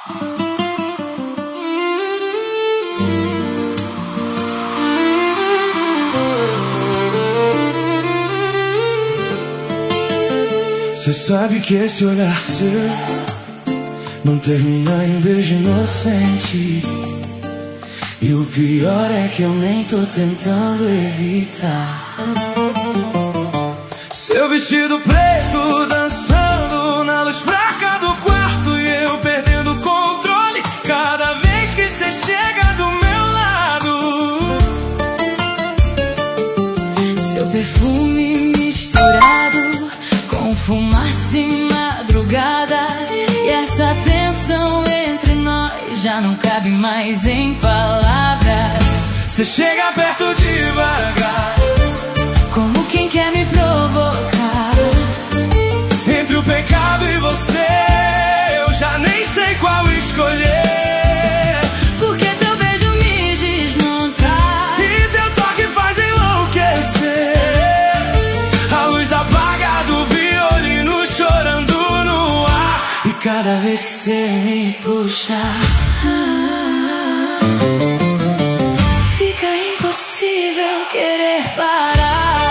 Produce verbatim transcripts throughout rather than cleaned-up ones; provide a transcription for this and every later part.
Cê sabe que esse olhar seu não termina em beijo inocente. E o pior é que eu nem tô tentando evitar. Seu vestido preto dançando na luz fraca do quarto e eu perdendo o controle cada vez que cê chega do meu lado. Seu perfume misturado com fumaça e madrugada, e essa tensão entre nós já não cabe mais em palavras. Cê chega perto devagar, como quem quer me provocar. Entre o pecado e você, eu já nem sei qual escolher. Porque teu beijo me desmonta e teu toque faz enlouquecer. A luz apaga do violino chorando no ar, e cada vez que cê me puxa, fica impossível querer parar.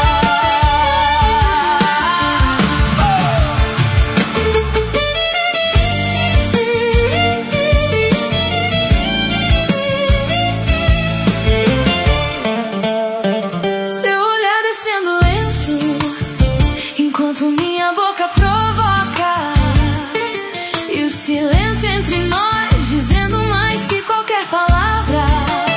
Seu olhar descendo lento enquanto minha boca provoca, e o silêncio entre nós dizendo mais que qualquer palavra.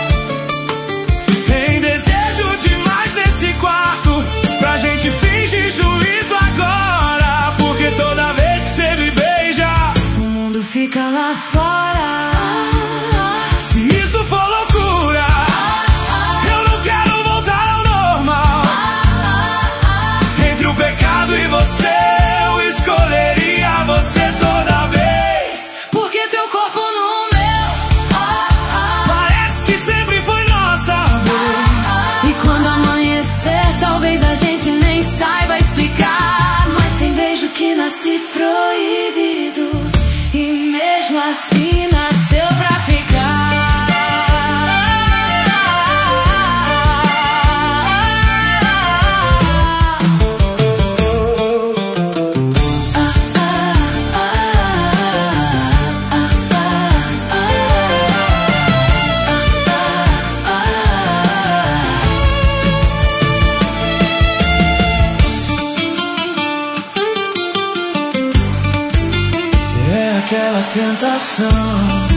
Tem desejo demais nesse quarto pra gente fingir juízo agora, porque toda vez que cê me beija, o mundo fica lá fora. Se isso for loucura, eu não quero voltar ao normal. Entre o pecado e você, eu escolheria você toda vez. Porque teu corpo no meu parece que sempre foi nossa vez. E quando amanhecer, talvez a gente nem saiba explicar. Mas tem beijo que nasce proibido e mesmo assim nasceu pra ficar. Se é aquela tentação